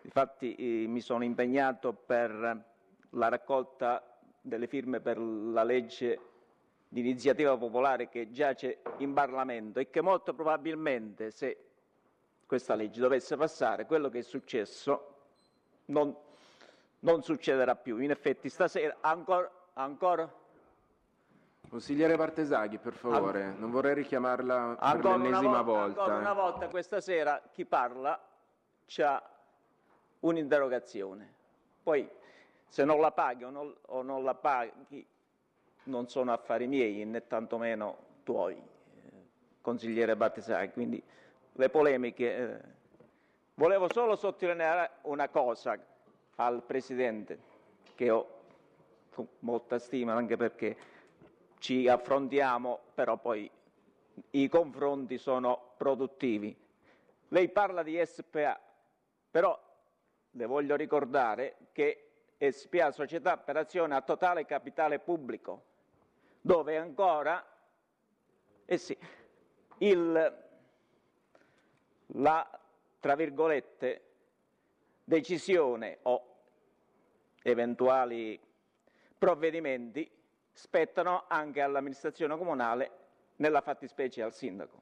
Infatti mi sono impegnato per la raccolta delle firme per la legge di iniziativa popolare che giace in Parlamento e che molto probabilmente, se questa legge dovesse passare, quello che è successo non succederà più. In effetti stasera ancora. Consigliere Bartesaghi, per favore, non vorrei richiamarla per l'ennesima volta. Ancora una volta questa sera chi parla c'ha un'interrogazione. Poi se non la paghi o non la paghi non sono affari miei né tantomeno tuoi, consigliere Bartesaghi. Quindi le polemiche. Volevo solo sottolineare una cosa al Presidente, che ho con molta stima, anche perché ci affrontiamo, però poi i confronti sono produttivi. Lei parla di SPA, però le voglio ricordare che SPA, Società per Azione a totale capitale pubblico, dove ancora la, tra virgolette, decisione o eventuali provvedimenti spettano anche all'amministrazione comunale, nella fattispecie al sindaco.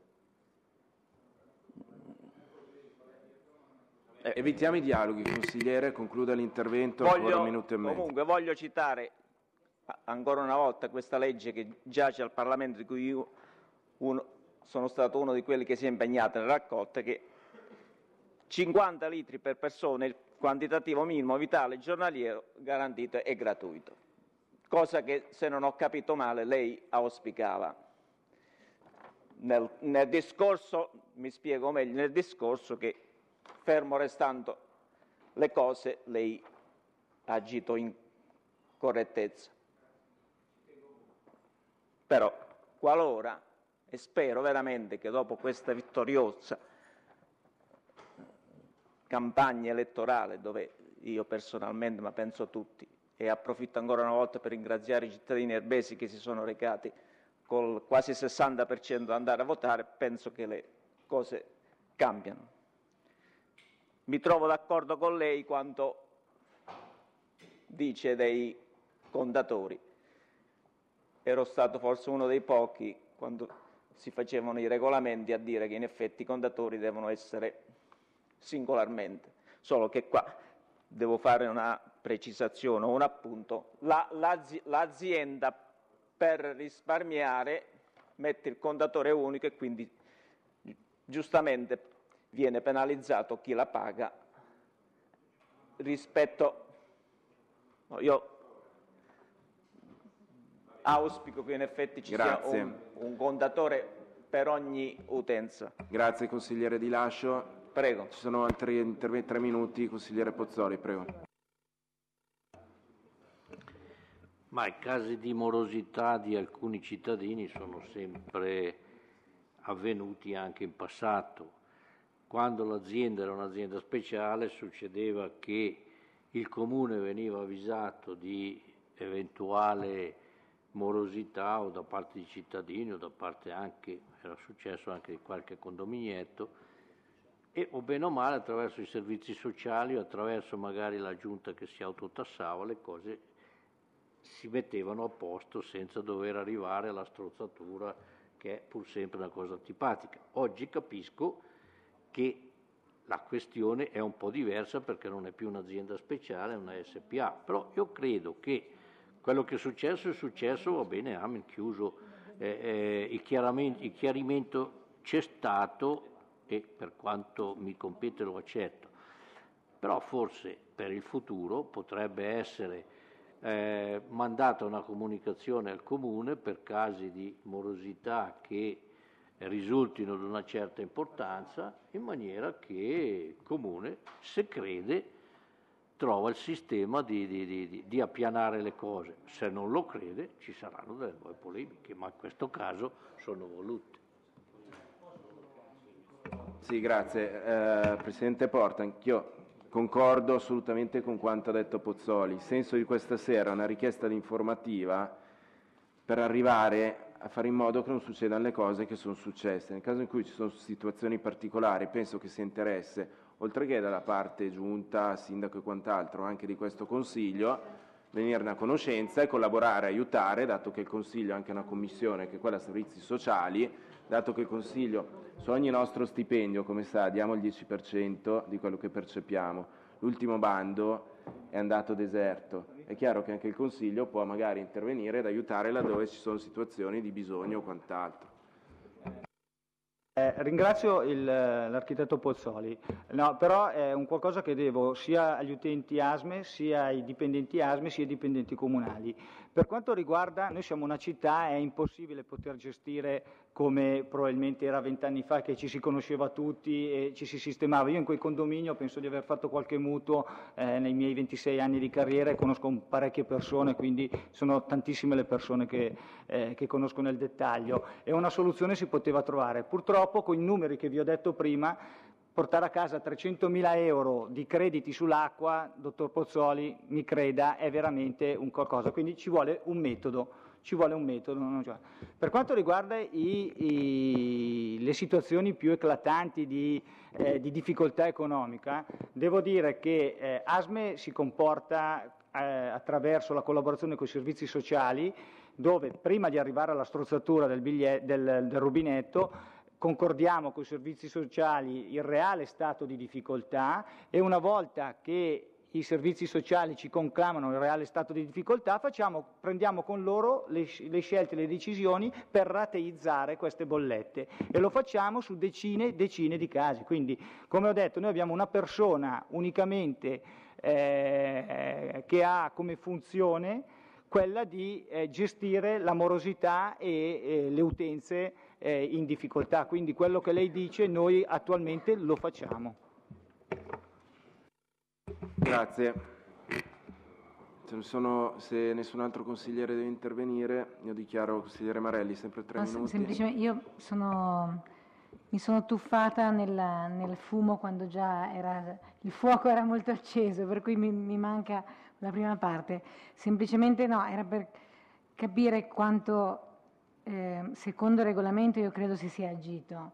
Evitiamo i dialoghi, consigliere, concluda l'intervento, ancora un minuto e mezzo. Comunque voglio citare ancora una volta questa legge che giace al Parlamento, di cui io sono stato uno di quelli che si è impegnato nella raccolta, che 50 litri per persona, il quantitativo minimo vitale giornaliero garantito e gratuito, cosa che, se non ho capito male, lei auspicava. Nel discorso, mi spiego meglio, nel discorso che, fermo restando le cose, lei ha agito in correttezza. Però, qualora, e spero veramente che dopo questa vittoriosa campagna elettorale, dove io personalmente, ma penso tutti, e approfitto ancora una volta per ringraziare i cittadini erbesi che si sono recati col quasi 60% ad andare a votare, penso che le cose cambiano. Mi trovo d'accordo con lei quando dice dei contatori. Ero stato forse uno dei pochi, quando si facevano i regolamenti, a dire che in effetti i contatori devono essere singolarmente, solo che qua devo fare una precisazione o un appunto. L'azienda, per risparmiare, mette il contatore unico e quindi giustamente viene penalizzato chi la paga rispetto. Io auspico che in effetti ci sia un contatore per ogni utenza. Grazie consigliere Di Lascio. Prego. Ci sono altri interventi, 3 minuti. Consigliere Pozzoli, prego. Ma i casi di morosità di alcuni cittadini sono sempre avvenuti anche in passato. Quando l'azienda era un'azienda speciale succedeva che il comune veniva avvisato di eventuale morosità o da parte di cittadini o da parte anche, era successo anche di qualche condominietto, e o bene o male attraverso i servizi sociali o attraverso magari la giunta che si autotassava, le cose si mettevano a posto senza dover arrivare alla strozzatura, che è pur sempre una cosa antipatica. Oggi capisco che la questione è un po' diversa perché non è più un'azienda speciale, è una SPA, però io credo che quello che è successo, va bene, amen, chiuso, il chiarimento c'è stato e per quanto mi compete lo accetto, però forse per il futuro potrebbe essere mandata una comunicazione al Comune per casi di morosità che risultino di una certa importanza, in maniera che il Comune, se crede, trova il sistema di appianare le cose. Se non lo crede ci saranno delle nuove polemiche, ma in questo caso sono volute. Sì, grazie. Presidente Porta, anch'io concordo assolutamente con quanto ha detto Pozzoli. Il senso di questa sera è una richiesta di informativa per arrivare a fare in modo che non succedano le cose che sono successe. Nel caso in cui ci sono situazioni particolari, penso che sia interesse oltre che dalla parte giunta, sindaco e quant'altro, anche di questo Consiglio, venirne a conoscenza e collaborare, aiutare, dato che il Consiglio è anche una commissione che è quella servizi sociali, dato che il Consiglio su ogni nostro stipendio, come sa, diamo il 10% di quello che percepiamo. L'ultimo bando è andato deserto. È chiaro che anche il Consiglio può magari intervenire ed aiutare laddove ci sono situazioni di bisogno o quant'altro. Ringrazio l'architetto Pozzoli, no, però è un qualcosa che devo sia agli utenti ASME, sia ai dipendenti ASME, sia ai dipendenti comunali. Per quanto riguarda, noi siamo una città, è impossibile poter gestire come probabilmente era 20 anni fa, che ci si conosceva tutti e ci si sistemava. Io in quel condominio penso di aver fatto qualche mutuo nei miei 26 anni di carriera e conosco parecchie persone, quindi sono tantissime le persone che conosco nel dettaglio, e una soluzione si poteva trovare. Purtroppo con i numeri che vi ho detto prima, portare a casa 300.000 euro di crediti sull'acqua, dottor Pozzoli, mi creda, è veramente un qualcosa, quindi ci vuole un metodo. Per quanto riguarda le situazioni più eclatanti di difficoltà economica, devo dire che ASME si comporta attraverso la collaborazione con i servizi sociali, dove prima di arrivare alla strozzatura del rubinetto concordiamo con i servizi sociali il reale stato di difficoltà, e una volta che i servizi sociali ci conclamano il reale stato di difficoltà, prendiamo con loro le scelte, le decisioni per rateizzare queste bollette, e lo facciamo su decine e decine di casi. Quindi, come ho detto, noi abbiamo una persona unicamente che ha come funzione quella di gestire la morosità e le utenze in difficoltà. Quindi quello che lei dice noi attualmente lo facciamo. Grazie. Se nessun altro consigliere deve intervenire, io dichiaro consigliere Marelli, sempre 3 minuti. Semplicemente io mi sono tuffata nel fumo quando già il fuoco era molto acceso, per cui mi manca la prima parte. Semplicemente no, era per capire quanto secondo il regolamento io credo si sia agito.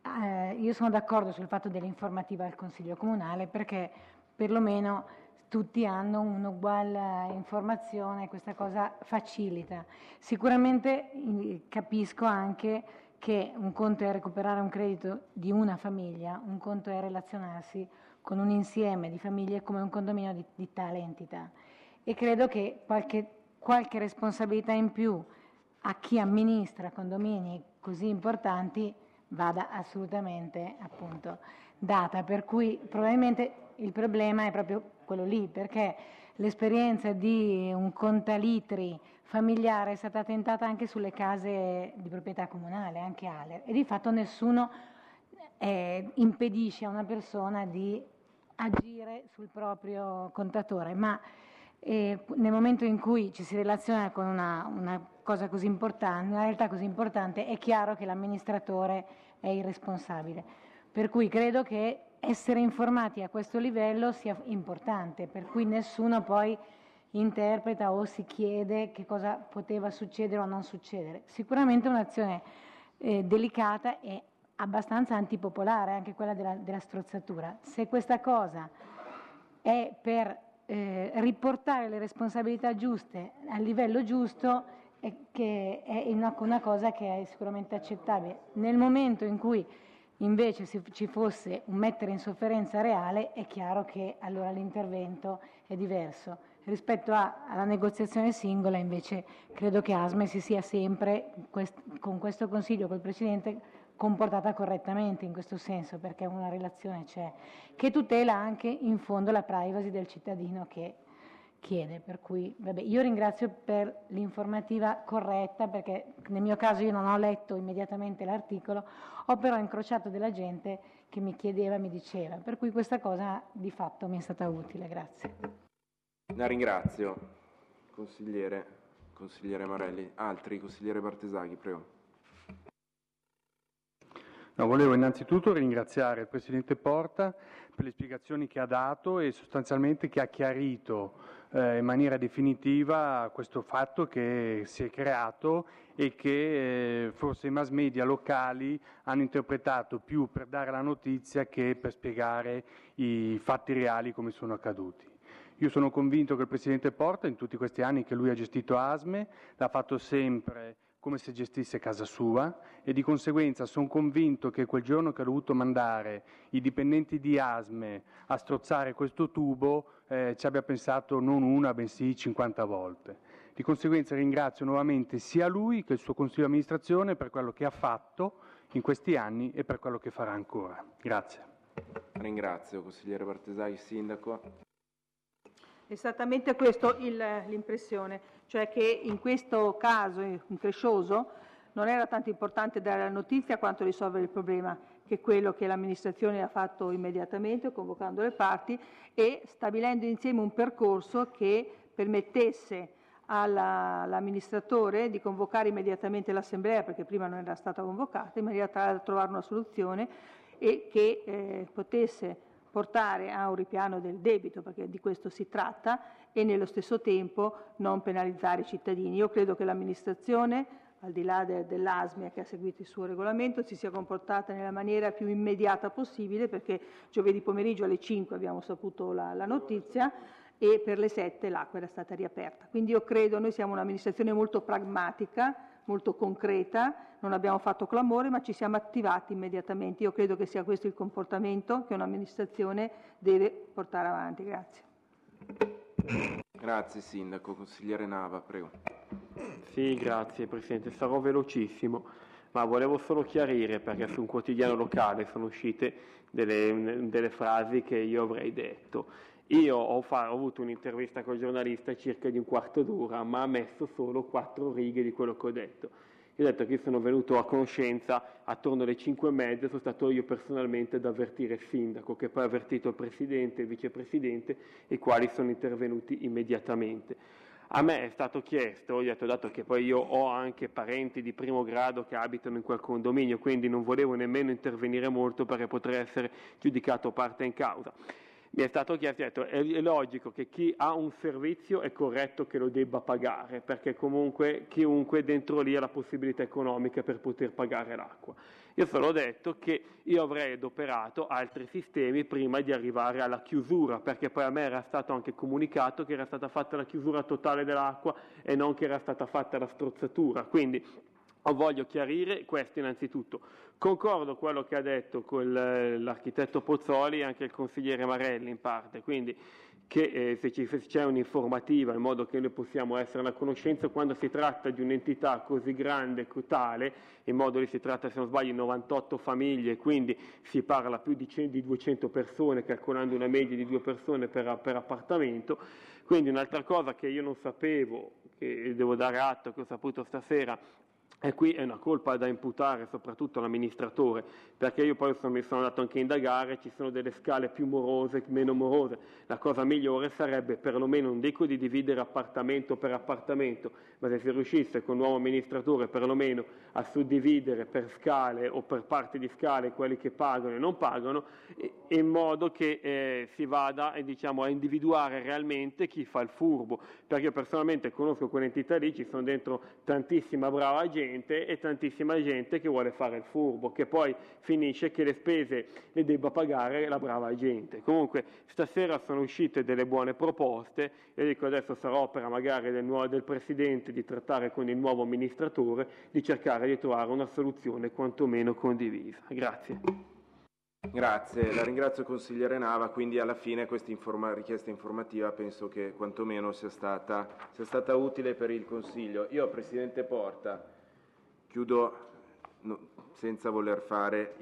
Io sono d'accordo sul fatto dell'informativa al Consiglio Comunale, perché perlomeno tutti hanno un'uguale informazione, questa cosa facilita. Sicuramente capisco anche che un conto è recuperare un credito di una famiglia, un conto è relazionarsi con un insieme di famiglie come un condominio di tale entità, e credo che qualche responsabilità in più a chi amministra condomini così importanti vada assolutamente appunto data, per cui probabilmente il problema è proprio quello lì, perché l'esperienza di un contalitri familiare è stata tentata anche sulle case di proprietà comunale, anche ALER, e di fatto nessuno impedisce a una persona di agire sul proprio contatore, ma nel momento in cui ci si relaziona con una cosa così importante, una realtà così importante, è chiaro che l'amministratore è il responsabile. Per cui credo che essere informati a questo livello sia importante, per cui nessuno poi interpreta o si chiede che cosa poteva succedere o non succedere. Sicuramente un'azione delicata e abbastanza antipopolare, anche quella della strozzatura. Se questa cosa è per riportare le responsabilità giuste al livello giusto, che è una cosa che è sicuramente accettabile. Nel momento in cui invece ci fosse un mettere in sofferenza reale, è chiaro che allora l'intervento è diverso. Rispetto alla negoziazione singola, invece, credo che ASME si sia sempre, con questo Consiglio, col Presidente, comportata correttamente in questo senso, perché una relazione c'è, che tutela anche in fondo la privacy del cittadino che chiede. Per cui io ringrazio per l'informativa corretta, perché nel mio caso io non ho letto immediatamente l'articolo, ho però incrociato della gente che mi chiedeva, mi diceva, per cui questa cosa di fatto mi è stata utile. Grazie. La ringrazio, consigliere Marelli. Altri? Consigliere Bartesaghi, prego. No, volevo innanzitutto ringraziare il Presidente Porta per le spiegazioni che ha dato e sostanzialmente che ha chiarito in maniera definitiva questo fatto che si è creato e che forse i mass media locali hanno interpretato più per dare la notizia che per spiegare i fatti reali come sono accaduti. Io sono convinto che il Presidente Porta, in tutti questi anni che lui ha gestito ASME, l'ha fatto sempre come se gestisse casa sua e di conseguenza sono convinto che quel giorno che ha dovuto mandare i dipendenti di ASME a strozzare questo tubo ci abbia pensato non una bensì 50 volte. Di conseguenza ringrazio nuovamente sia lui che il suo Consiglio di amministrazione per quello che ha fatto in questi anni e per quello che farà ancora. Grazie. Ringrazio, consigliere Bartesai. Sindaco. Esattamente questo l'impressione, cioè che in questo caso increscioso non era tanto importante dare la notizia quanto risolvere il problema, che è quello che l'amministrazione ha fatto immediatamente, convocando le parti e stabilendo insieme un percorso che permettesse all'amministratore di convocare immediatamente l'assemblea, perché prima non era stata convocata, in maniera tale da trovare una soluzione e che potesse portare a un ripiano del debito, perché di questo si tratta, e nello stesso tempo non penalizzare i cittadini. Io credo che l'amministrazione, al di là dell'ASMIA che ha seguito il suo regolamento, si sia comportata nella maniera più immediata possibile, perché giovedì pomeriggio alle 5 abbiamo saputo la notizia e per le 7 l'acqua era stata riaperta. Quindi io credo, noi siamo un'amministrazione molto pragmatica, molto concreta, non abbiamo fatto clamore ma ci siamo attivati immediatamente. Io credo che sia questo il comportamento che un'amministrazione deve portare avanti. Grazie. Grazie Sindaco. Consigliere Nava, prego. Sì, grazie Presidente, sarò velocissimo, ma volevo solo chiarire perché su un quotidiano locale sono uscite delle frasi che io avrei detto. Io ho avuto un'intervista con il giornalista circa di un quarto d'ora, ma ha messo solo 4 righe di quello che ho detto. Io ho detto che io sono venuto a conoscenza attorno alle 5:30, sono stato io personalmente ad avvertire il sindaco, che poi ha avvertito il presidente e il vicepresidente, i quali sono intervenuti immediatamente. A me è stato chiesto, io ho detto, dato che poi io ho anche parenti di primo grado che abitano in quel condominio, quindi non volevo nemmeno intervenire molto perché potrei essere giudicato parte in causa. Mi è stato chiesto, detto, è logico che chi ha un servizio è corretto che lo debba pagare, perché comunque chiunque dentro lì ha la possibilità economica per poter pagare l'acqua. Io solo ho detto che io avrei adoperato altri sistemi prima di arrivare alla chiusura, perché poi a me era stato anche comunicato che era stata fatta la chiusura totale dell'acqua e non che era stata fatta la strozzatura. Quindi voglio chiarire questo innanzitutto. Concordo quello che ha detto con l'architetto Pozzoli e anche il consigliere Marelli in parte, quindi che se c'è un'informativa in modo che noi possiamo essere a conoscenza quando si tratta di un'entità così grande, tale, in modo che si tratta, se non sbaglio, di 98 famiglie, quindi si parla più di 200 persone, calcolando una media di 2 persone per appartamento. Quindi un'altra cosa che io non sapevo, che devo dare atto, che ho saputo stasera, e qui è una colpa da imputare soprattutto all'amministratore, perché io poi mi sono andato anche a indagare, ci sono delle scale più morose, meno morose. La cosa migliore sarebbe perlomeno, non dico di dividere appartamento per appartamento, ma se si riuscisse con il nuovo amministratore perlomeno a suddividere per scale o per parti di scale quelli che pagano e non pagano, in modo che si vada a individuare realmente chi fa il furbo, perché io personalmente conosco quell'entità lì, ci sono dentro tantissima brava gente e tantissima gente che vuole fare il furbo, che poi finisce che le spese le debba pagare la brava gente. Comunque stasera sono uscite delle buone proposte e dico adesso sarà opera magari del Presidente di trattare con il nuovo amministratore, di cercare di trovare una soluzione quantomeno condivisa. Grazie. Grazie, la ringrazio consigliere Nava, quindi alla fine questa richiesta informativa penso che quantomeno sia stata utile per il Consiglio. Io, Presidente Porta, chiudo senza voler fare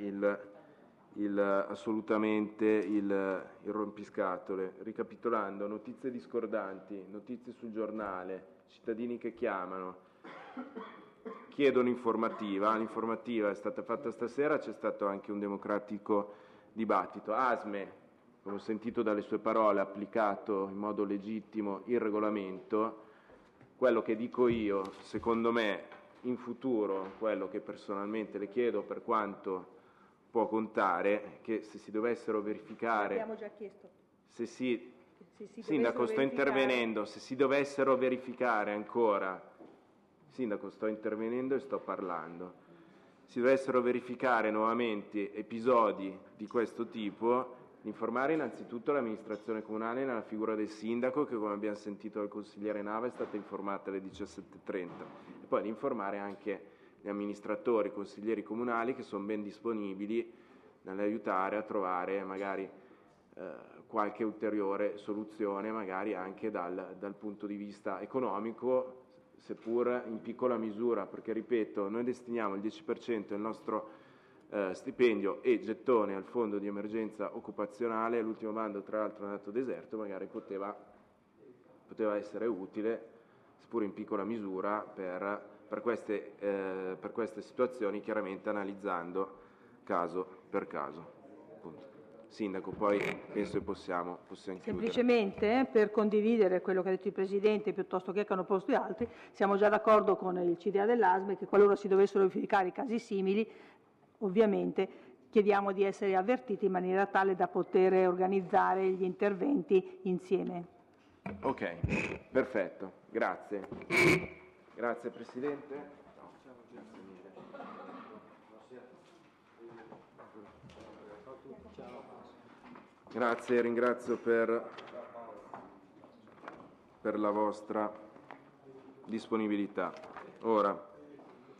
assolutamente il rompiscatole, ricapitolando notizie discordanti, notizie sul giornale, cittadini che chiamano, chiedono informativa, l'informativa è stata fatta stasera, c'è stato anche un democratico dibattito. ASME, come ho sentito dalle sue parole, ha applicato in modo legittimo il regolamento. Quello che dico io, secondo me, in futuro, quello che personalmente le chiedo, per quanto può contare, che se si dovessero verificare, abbiamo già chiesto, se si Sindaco, sto intervenendo, se si dovessero verificare ancora, Sindaco, sto intervenendo e sto parlando, si dovessero verificare nuovamente episodi di questo tipo, informare innanzitutto l'amministrazione comunale nella figura del sindaco, che come abbiamo sentito dal consigliere Nava è stata informata alle 17:30, e poi di informare anche gli amministratori, i consiglieri comunali, che sono ben disponibili nell'aiutare a trovare magari qualche ulteriore soluzione, magari anche dal punto di vista economico, seppur in piccola misura, perché ripeto, noi destiniamo il 10% del nostro stipendio e gettone al fondo di emergenza occupazionale. L'ultimo bando tra l'altro è andato deserto, magari poteva essere utile, seppur in piccola misura, per queste situazioni, chiaramente analizzando caso per caso. Appunto. Sindaco, poi penso che possiamo chiudere. Semplicemente per condividere quello che ha detto il Presidente, piuttosto che hanno posto gli altri, siamo già d'accordo con il CDA dell'ASME che qualora si dovessero verificare casi simili, ovviamente chiediamo di essere avvertiti in maniera tale da poter organizzare gli interventi insieme. Ok, perfetto, grazie. Grazie Presidente. Grazie, ringrazio per la vostra disponibilità. Ora